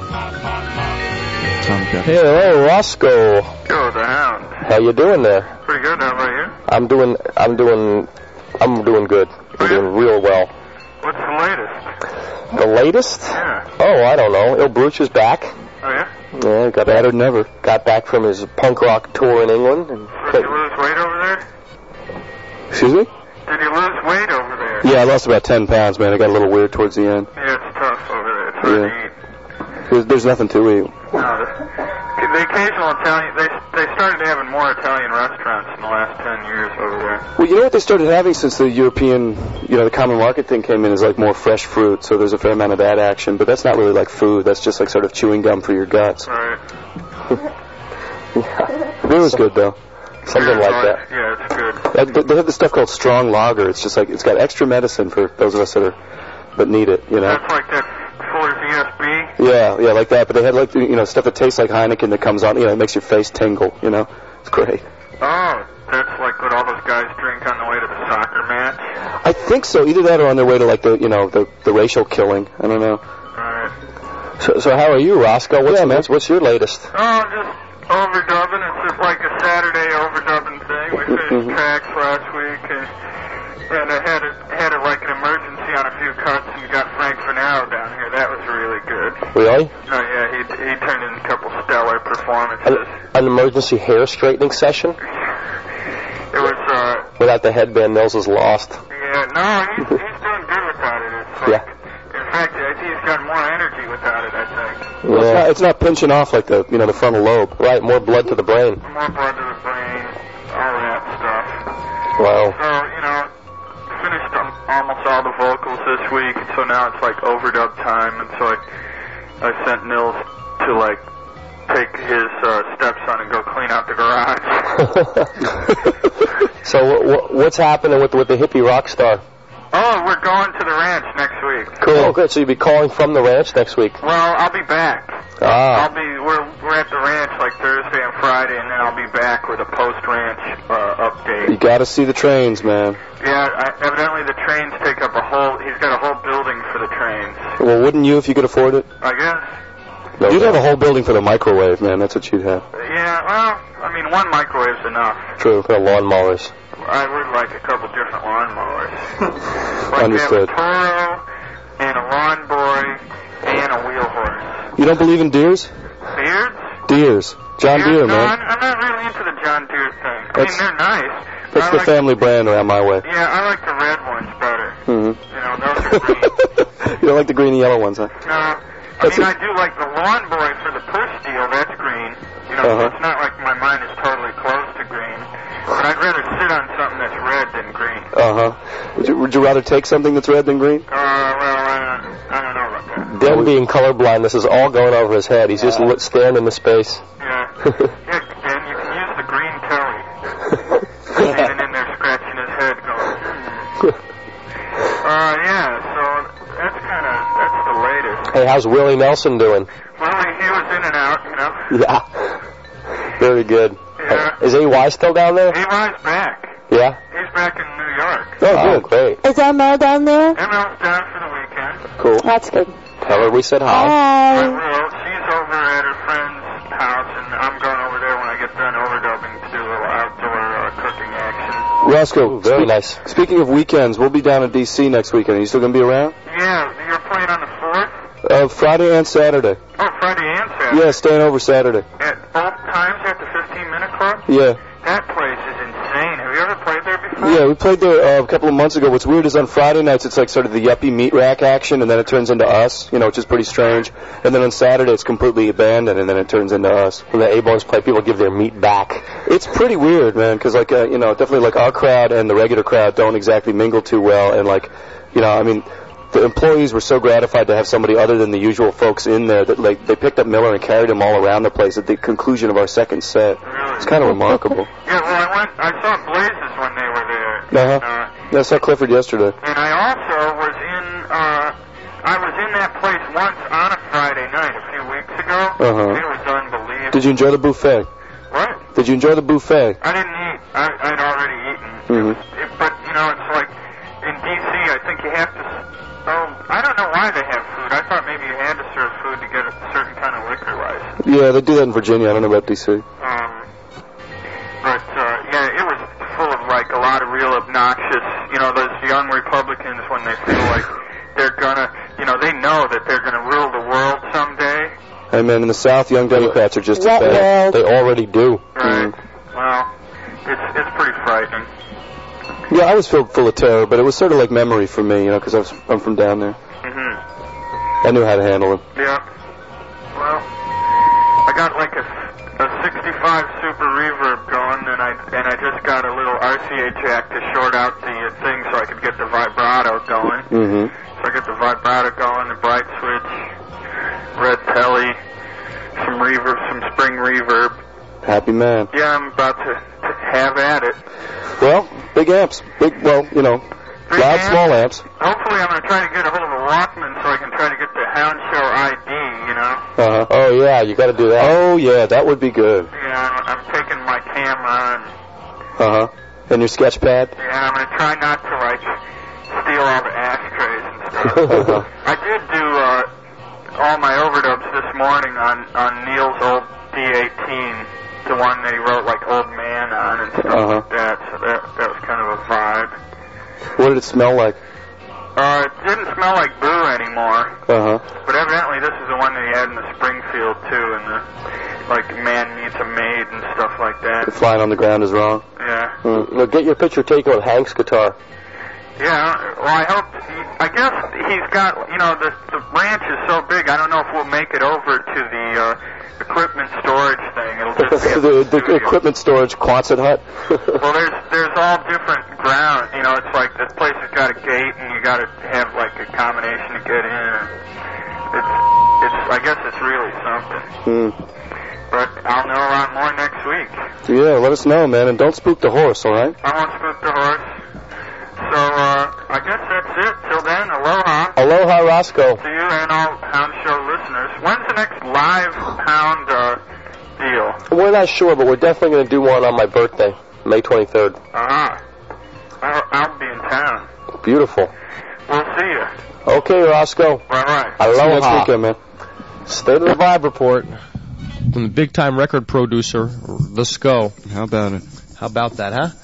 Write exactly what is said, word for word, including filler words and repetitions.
Hey, hello, Roscoe. Go the hound. How you doing there? Pretty good. How about you? I'm doing. I'm doing. I'm doing good. I'm doing real well. What's the latest? The latest? Yeah. Oh, I don't know. Il Bruch is back. Oh yeah. Yeah, got better than ever. Got back from his punk rock tour in England. And Did you lose weight over there? Excuse me? Did you lose weight over there? Yeah, I lost about ten pounds, man. I got a little weird towards the end. Yeah, it's tough over there. It's hard Yeah. to eat. There's, there's nothing to eat. No, the, the occasional Italian. They they started having more Italian restaurants in the last ten years over there. Well, you know what they started having since the European, you know, the common market thing came in is like more fresh fruit, so there's a fair amount of that action, but that's not really like food. That's just like sort of chewing gum for your guts. Right. Yeah. It was good, though. Something Yeah, like right. that. Yeah, it's good. Uh, They they have this stuff called strong lager. It's just like, it's got extra medicine for those of us that are, that need it, you know? That's like that Ford V S B. Yeah, yeah, like that. But they had like, you know, stuff that tastes like Heineken that comes on, you know, it makes your face tingle, you know? It's great. Oh, that's like what all those guys drink on the way to the soccer match. I think so. Either that or on their way to like the, you know, the, the racial killing. I don't know. Alright. So, so how are you, Roscoe? What's, yeah, man. What's your latest? Oh, just overdubbing. It's just like a Saturday overdubbing thing. We finished Mhm. tracks last week, and, and I had a, had a, like an emergency on a few cuts, and got Frank Finaro down here. That was really good. Really? Oh yeah, he he turned in a couple stellar performances. An, an emergency hair straightening session? It was uh Without the headband, Mills is lost. yeah no he's he's doing good without it. It's like, Yeah. in fact, I think he's got more energy without it. I think Well, it's, not, it's not pinching off like the, you know, the frontal lobe. Right, more blood to the brain. more blood to the brain, all that stuff. Wow. So, you know, finished um, almost all the vocals this week, and so now it's like overdub time, and so I, I sent Nils to like take his uh, stepson and go clean out the garage. So w- w- what's happening with, with the hippie rock star? Oh, we're going to the ranch next week. Cool. Oh, good. So you'll be calling from the ranch next week? Well, I'll be back. Ah. I'll be, we're, we're at the ranch like Thursday and Friday, and then I'll be back with a post-ranch uh, update. You gotta see the trains, man. Yeah, I, evidently the trains take up a whole, he's got a whole building for the trains. Well, wouldn't you if you could afford it? I guess. No, you'd have a whole building for the microwave, man. That's what you'd have. Yeah, well, I mean, one microwave's enough. True, for lawnmowers. I would like a couple different lawnmowers. Like Understood. to have a Toro, and a lawn boy, and a wheel horse. You don't believe in deers? Beards? Deers. John Deere, Deere, no, man. I'm, I'm not really into the John Deere thing. I That's- mean, they're nice. That's I the like, family brand around my way. Yeah, I like the red ones better. Mm-hmm. You know, those are green. You don't like the green and yellow ones, huh? No, I That's mean, a- I do like the lawn boy for the push deal. That's green. You know, Uh-huh. so it's not like my mind is totally closed to green. But I'd rather sit on something that's red than green. Uh-huh. Would you, would you rather take something that's red than green? Uh, well, I don't, I don't know about that. Dan being colorblind, this is all going over his head. He's just Uh. li- staring into space. Yeah. Yeah, and you can use the green Kelly. Even in there scratching his head going, hmm. Uh, yeah, so that's kind of, that's the latest. Hey, how's Willie Nelson doing? Well, he, he was in and out, you know. Yeah. Very good. Yeah. Is A Y still down there? He was back. Yeah? He's back in New York. Oh, good. Great. Is M L down there? Emma's down for the weekend. Cool. That's good. Tell her we said hi. I Hi. will. She's over at her friend's house, and I'm going over there when I get done overdubbing to do a little outdoor uh, cooking action. Roscoe, Ooh, very spe- nice. Speaking of weekends, we'll be down in D C next weekend. Are you still going to be around? Yeah, you're playing on the fourth? Uh, Friday and Saturday. Oh, Friday and Saturday. Yeah, staying over Saturday. At both times at the fifteen minute Club? Yeah. That place is insane. Have you ever played there before? Yeah, we played there uh, a couple of months ago. What's weird is on Friday nights it's like sort of the yuppie meat rack action, and then it turns into us, you know, which is pretty strange. And then on Saturday it's completely abandoned, and then it turns into us. When the A-Bones play, people give their meat back. It's pretty weird, man, because, like, uh, you know, definitely, like, our crowd and the regular crowd don't exactly mingle too well, and, like, you know, I mean, the employees were so gratified to have somebody other than the usual folks in there that, like, they picked up Miller and carried him all around the place at the conclusion of our second set. It's kind of remarkable. Yeah, well, I went, I saw Blazes when they were there. Uh-huh. Uh, Yeah, I saw Clifford yesterday. and I also was in, uh, I was in that place once on a Friday night a few weeks ago. Uh-huh. It was unbelievable. Did you enjoy the buffet? What? Did you enjoy the buffet? I didn't eat. I, I'd already eaten. Mm-hmm. It, but, you know, it's like, in D C, I think you have to, oh, I don't know why they have food. I thought maybe you had to serve food to get a certain kind of liquor license. Yeah, they do that in Virginia. I don't know about D C. Um, but, uh, yeah, it was full of, like, a lot of real obnoxious, you know, those young Republicans when they feel like they're gonna, you know, they know that they're gonna rule the world someday. Hey, man, in the South, young Democrats are just as What bad. world? They already do. Right. Mm. Well, it's it's pretty frightening. Yeah, I was filled full of terror, but it was sort of like memory for me, you know, because I was I'm from down there. Mm-hmm. I knew how to handle them. Yeah. Well, I got like a, a sixty-five Super Reverb going, and I and I just got a little R C A jack to short out the uh, thing so I could get the vibrato going. Mm-hmm. So I get the vibrato going, the bright switch, red telly, some reverb, some spring reverb. Happy man. Yeah, I'm about to, to have at it. Well, big amps. Big, well, you know, Big loud, amp. small amps. Hopefully I'm going to try to get a hold of a Walkman so I can try to get the Hound Show I D, you know? Uh-huh. Oh, yeah, you got to do that. Oh, yeah, that would be good. Yeah, I'm, I'm taking my camera and, Uh-huh. And your sketch pad? yeah, I'm going to try not to, like, steal all the ashtrays and stuff. Uh-huh. I did do uh, all my overdubs this morning on, on Neil's old D eighteen, the one that he wrote, like, Old Man on and stuff Uh-huh. like that, so that, that was kind of a vibe. What did it smell like? Uh, it didn't smell like boo anymore. Uh-huh. But evidently this is the one that he had in the Springfield, too, and the, like, man needs a maid and stuff like that. The flying on the ground is wrong. Yeah. Mm. Well, get your picture taken with Hank's guitar. Yeah, well, I hope, he, I guess he's got, you know, the, the ranch is so big, I don't know if we'll make it over to the, uh, equipment storage thing. It'll just be the, the studio. equipment storage Quonset hut. Well, there's there's all different ground. You know, it's like this place has got a gate, and you got to have like a combination to get in. And it's it's I guess it's really something. Mm. But I'll know a lot more next week. Yeah, let us know, man, and don't spook the horse, all right? I won't spook the horse. So uh, I guess that's it. Till then, aloha. Aloha, Roscoe. To you and all Hound Show listeners. When's the next live Hound uh, deal? We're not sure, but we're definitely going to do one on my birthday, May twenty-third. Uh-huh. I'll, I'll be in town. Beautiful. We'll see you. Okay, Roscoe. Bye-bye. Aloha. See you next weekend, man. State of the Vibe Report from the big-time record producer, The Sco. How about it? How about that, huh?